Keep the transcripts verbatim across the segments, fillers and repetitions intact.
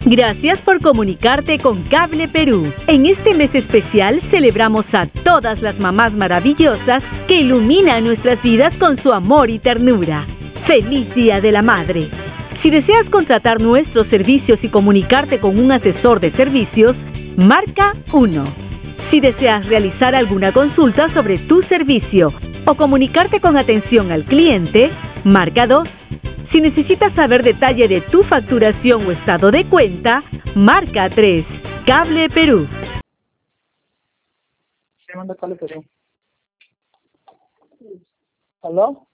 Gracias por comunicarte con Cable Perú. En este mes especial celebramos a todas las mamás maravillosas que iluminan nuestras vidas con su amor y ternura. ¡Feliz Día de la Madre! Si deseas contratar nuestros servicios y comunicarte con un asesor de servicios, marca uno. Si deseas realizar alguna consulta sobre tu servicio o comunicarte con atención al cliente, marca dos. Si necesitas saber detalle de tu facturación o estado de cuenta, marca tres. Cable Perú. Llamando a Cable Perú. ¿Aló?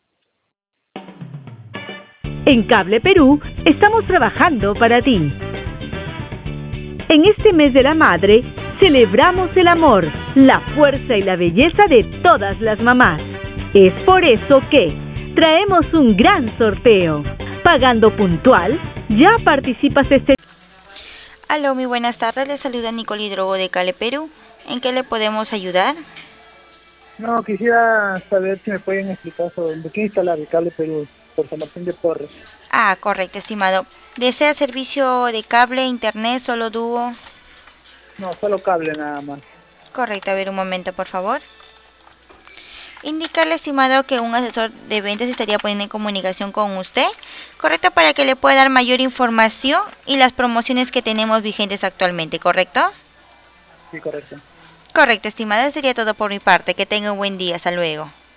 En Cable Perú estamos trabajando para ti. En este mes de la madre, celebramos el amor, la fuerza y la belleza de todas las mamás. Es por eso que traemos un gran sorteo. Pagando puntual, ya participas este... Aló, muy buenas tardes. Le saluda Nicole Hidrogo de Cable Perú. ¿En qué le podemos ayudar? No, quisiera saber si me pueden explicar sobre de qué instalar el Cable Perú por San Martín de Porres. Ah, correcto, estimado. ¿Desea servicio de cable, internet, solo dúo? No, solo cable nada más. Correcto, a ver un momento, por favor. Indicarle, estimado, que un asesor de ventas estaría poniendo en comunicación con usted, correcto, para que le pueda dar mayor información y las promociones que tenemos vigentes actualmente, ¿correcto? Sí, correcto. Correcto, estimado, sería todo por mi parte. Que tenga un buen día. Hasta luego.